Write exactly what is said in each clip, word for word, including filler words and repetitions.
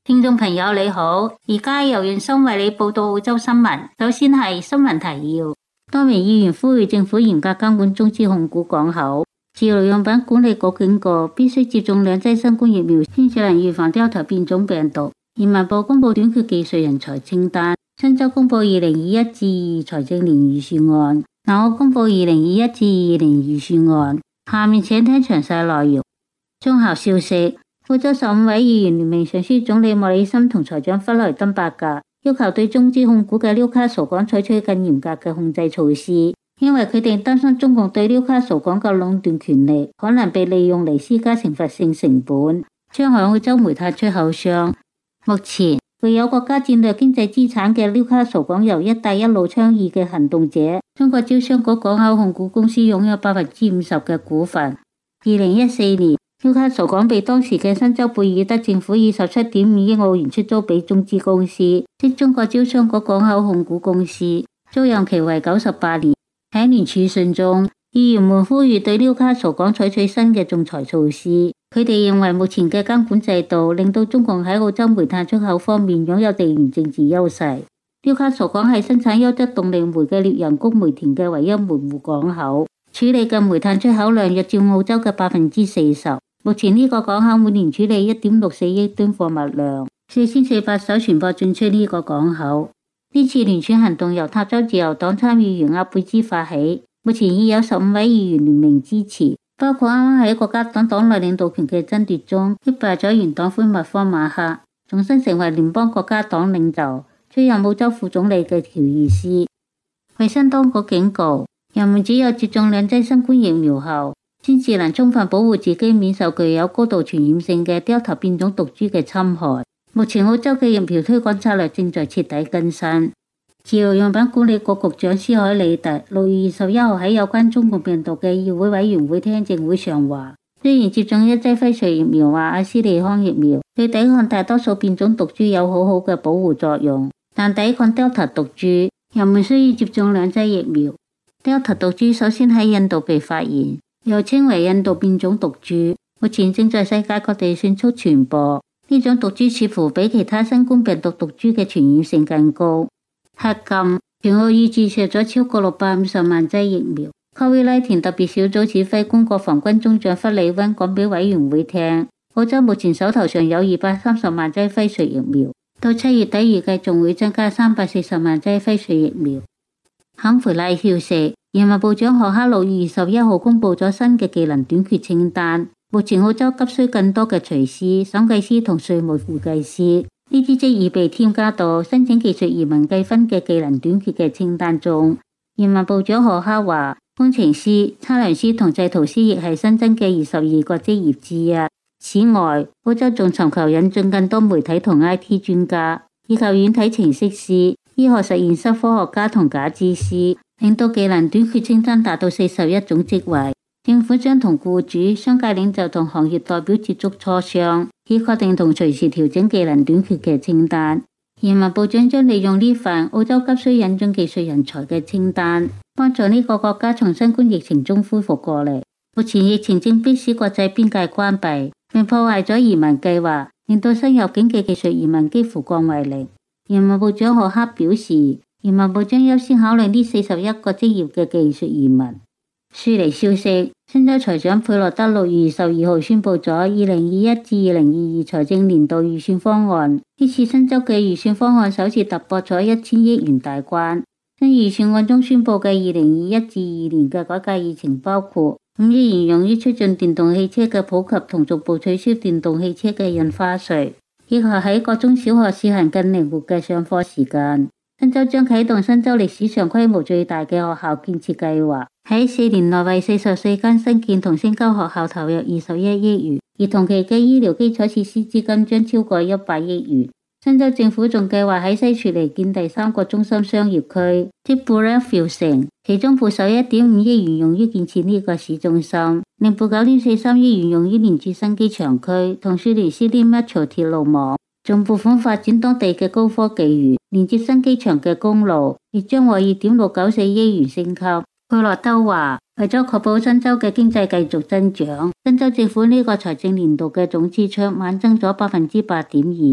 聽眾朋友你好，而家由袁生為你報道澳洲新聞。首先係新聞提要，多名議員呼籲政府嚴格監管中資控股港口。自由樣品管理局警告，必須接種兩劑新冠疫苗先至能預防 Delta 變種病毒。移民部公布短缺技術人才清單。新州公布二零二一至二財政年預算案。南澳公布二零二一至二年預算案。下面請聽詳細內容。綜合消息。澳洲十五位議員聯名上書總理莫里森同財長弗萊登伯格，要求對中資控股嘅 Newcastle 港採取更嚴格嘅控制措施，因為佢哋擔心中共對 Newcastle 港嘅壟斷權力可能被利用嚟施加懲罰性成本，傷害澳洲煤炭出口商。目前具有國家戰略經濟資產嘅 Newcastle 港由一帶一路倡議嘅行動者中國招商局港口控股公司擁有百分之五十嘅股份。二零一四年Newcastle 港被當時嘅新州貝爾德政府以十七點五億澳元出租俾中資公司，即中國招商局港口控股公司，租用期為九十八年。喺聯署信中，議員們呼籲對 Newcastle 港採取新嘅仲裁措施。佢哋認為目前嘅監管制度令到中共喺澳洲煤炭出口方面擁有地緣政治優勢。Newcastle 港係生產優質動力煤嘅獵人谷煤田嘅唯一煤戶港口，處理嘅煤炭出口量約佔澳洲嘅百分之四十。目前呢個港口每年處理一點六四億噸貨物量，四千四百艘船舶進出呢個港口。呢次聯署行動由塔州自由黨參議員阿貝茲發起，目前已有十五位議員聯名支持，包括啱啱喺國家黨黨內領導權嘅爭奪中擊敗咗原黨魁麥科馬克，重新成為聯邦國家黨領袖，出任澳洲副總理嘅喬爾斯。衛生當局警告，人們只有接種兩劑新冠疫苗後，先至能充分保護自己免受具有高度傳染性嘅 Delta 變種毒株嘅侵害。目前澳洲嘅疫苗推廣策略正在徹底更新。自由樣品管理局局長斯海里特六月二十一號喺有關中共病毒嘅議會委員會聽證會上話，雖然接種一劑輝瑞疫苗或阿斯利康疫苗對抵抗大多數變種毒株有好好嘅保護作用，但抵抗 Delta 毒株，人們需要接種兩劑疫苗。Delta 毒株首先喺印度被發現，又稱為印度變種毒株，目前正在世界各地迅速傳播。呢種毒株似乎比其他新冠病毒毒株嘅傳染性更高。黑金全澳已注射咗超過六百五十萬劑疫苗。COVID 十九 特別小組指揮官國防軍中將弗里溫講俾委員會聽，澳洲目前手頭上有二百三十萬劑輝瑞疫苗，到七月底預計仲會增加三百四十萬劑輝瑞疫苗。坎培拉消息，移民部長何克六月二十一號公布咗新嘅技能短缺清單。目前澳洲急需更多嘅廚師、審計師同稅務會計師，呢啲職業被添加到申請技術移民計分嘅技能短缺嘅清單中。移民部長何克話，工程師、測量師同製圖師亦係新增嘅二十二個職業之一。此外，澳洲仲尋求引進更多媒體同 I T 專家，以及軟體程式師、醫學實驗室科學家同假資師，令到技能短缺清單達到四十一種職位。政府將同僱主、商界領袖同行業代表接觸磋商，以確定同隨時調整技能短缺嘅清單。移民部長將利用呢份澳洲急需引進技術人才嘅清單，幫助呢個國家從新冠疫情中恢復過嚟。目前疫情正迫使國際邊界關閉，並破壞咗移民計劃，令到新入境嘅技術移民幾乎降為零。移民部長何克表示，移民部將優先考慮呢四十一個職業嘅技術移民。舒尼消息，新州財長佩洛德六月二十二號宣布咗二零二一至二零二二財政年度預算方案。呢次新州嘅預算方案首次突破咗一千億元大關。新預算案中宣布嘅二零二一至二年嘅改革議程包括五億元用於促進電動汽車嘅普及同逐步取消電動汽車嘅印花稅，以及喺各中小學試行更靈活嘅上課時間。新州將啟動新州歷史上規模最大嘅學校建設計劃，喺四年內為四十四間新建同升級學校投入二十一億元，而同期嘅醫療基礎設施資金將超過一百億元。新州政府仲計劃喺西雪梨建第三個中心商業區，即布拉夫城，其中部首一點五億元用於建設呢個市中心，另部九點四三億元用於連接新機場區同雪梨 City Metro 鐵路網。仲撥款發展當地嘅高科技園，連接新機場嘅公路，亦將獲二點六九四億元升級。佩洛德話，為咗確保新州嘅經濟繼續增長，新州政府呢個財政年度嘅總支出猛增咗百分之八點二，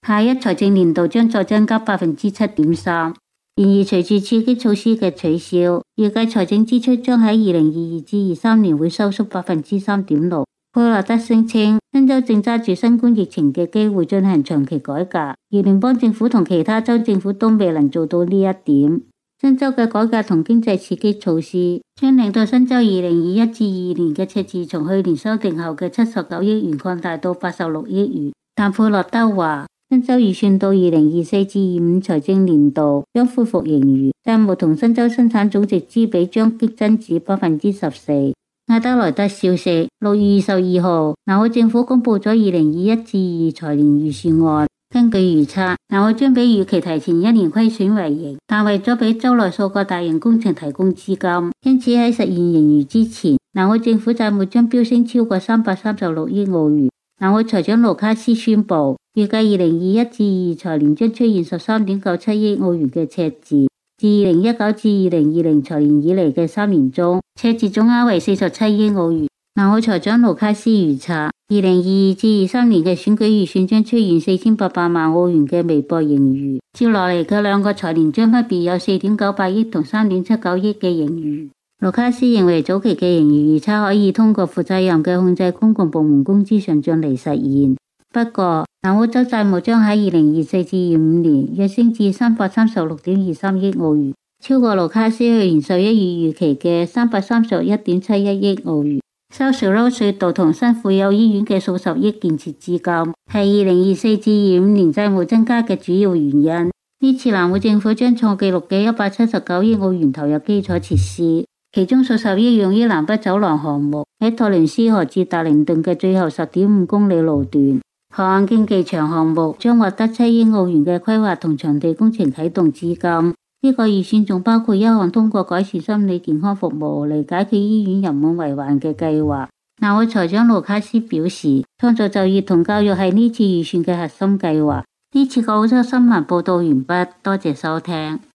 下一財政年度將再增加百分之七點三。然而，隨住刺激措施嘅取消，預計財政支出將喺二零二二至二三年會收縮百分之三點六。佩洛德聲稱，新州正揸住新冠疫情嘅機會進行長期改革，而聯邦政府同其他州政府都未能做到呢一點。新州嘅改革同經濟刺激措施將令到新州二零二一至二年嘅赤字從去年修訂後嘅七十九億元擴大到八十六億元。但佩洛德話，新州預算到二零二四至二五財政年度將恢復盈餘，債務同新州生產總值之比將激增至百分之十四。阿德萊德消息，六月二十二號，南澳政府公布咗二零二一至二財年預算案。根據預測，南澳將比預期提前一年虧損為盈，但為咗俾州內數個大型工程提供資金，因此喺實現盈餘之前，南澳政府債務將飆升超過三百三十六億澳元。南澳財長盧卡斯宣布，預計二零二一至二財年將出現十三點九七億澳元嘅赤字。自二零一九至二零二零財年以嚟嘅三年中，赤字總額為四十七億澳元。南澳財長盧卡斯預測，二零二二至二三年嘅選舉預算將出現四千八百萬澳元嘅微薄盈餘。接落嚟嘅兩個財年將分別有四點九八億同三點七九億嘅盈餘。盧卡斯認為早期嘅盈餘預測可以通過負責任嘅控制公共部門工資上漲嚟實現。不過，南澳州債務將喺二零二四至二五年躍升至三百三十六點二三億澳元，超過盧卡斯去年十一月預期嘅三百三十一點七一億澳元。收少咗隧道同新婦幼醫院嘅數十億建設資金，係二零二四至二五年債務增加嘅主要原因。呢次南澳政府將創紀錄嘅一百七十九億澳元投入基礎設施，其中數十億用於南北走廊項目，喺托倫斯河至達靈頓嘅最後十點五公里路段。河岸競技場項目將獲得七億澳元嘅規劃同場地工程啟動資金。呢個預算仲包括一項通過改善心理健康服務嚟解決醫院人滿為患嘅計劃。南澳財長盧卡斯表示，創造就業同教育係呢次預算嘅核心計劃。呢次嘅澳洲新聞報道完畢，多謝收聽。